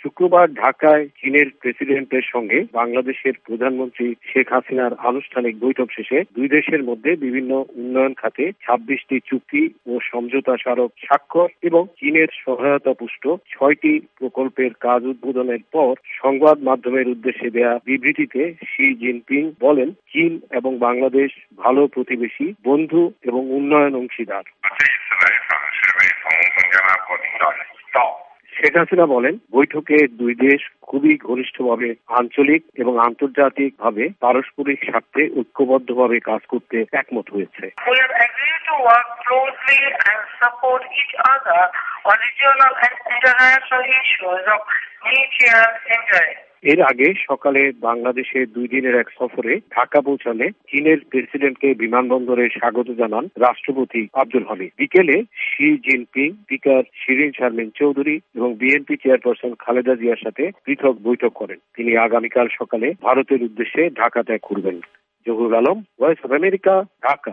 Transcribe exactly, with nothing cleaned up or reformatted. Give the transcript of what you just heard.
শুক্রবার ঢাকায় চীনের প্রেসিডেন্টের সঙ্গে বাংলাদেশের প্রধানমন্ত্রী শেখ হাসিনার আনুষ্ঠানিক বৈঠক শেষে দুই দেশের মধ্যে বিভিন্ন উন্নয়ন খাতে ছাব্বিশটি চুক্তি ও সমঝোতা স্মারক স্বাক্ষর এবং চীনের সহায়তা পুষ্ট ছয়টি প্রকল্পের কাজ উদ্বোধনের পর সংবাদ মাধ্যমের উদ্দেশ্যে দেয়া বিবৃতিতে শি জিনপিং বলেন, চীন এবং বাংলাদেশ ভালো প্রতিবেশী, বন্ধু এবং উন্নয়ন অংশীদার। শেখ হাসিনা বলেন, বৈঠকে দুই দেশ খুবই ঘনিষ্ঠভাবে আঞ্চলিক এবং আন্তর্জাতিকভাবে পারস্পরিক স্বার্থে ঐক্যবদ্ধভাবে কাজ করতে একমত হয়েছে। এর আগে সকালে বাংলাদেশে দুই দিনের এক সফরে ঢাকা পৌঁছালে চীনের প্রেসিডেন্টকে বিমানবন্দরে স্বাগত জানান রাষ্ট্রপতি আব্দুল হামিদ। বিকেলে Xi Jinping speaker Shirin Sharmin Chowdhury এবং বিএনপি চেয়ারপারসন খালেদা জিয়ার সাথে পৃথক বৈঠক করেন। তিনি আগামীকাল সকালে ভারতের উদ্দেশ্যে ঢাকা ত্যাগ করবেন। Zahurul Alam, voice of America, Dhaka.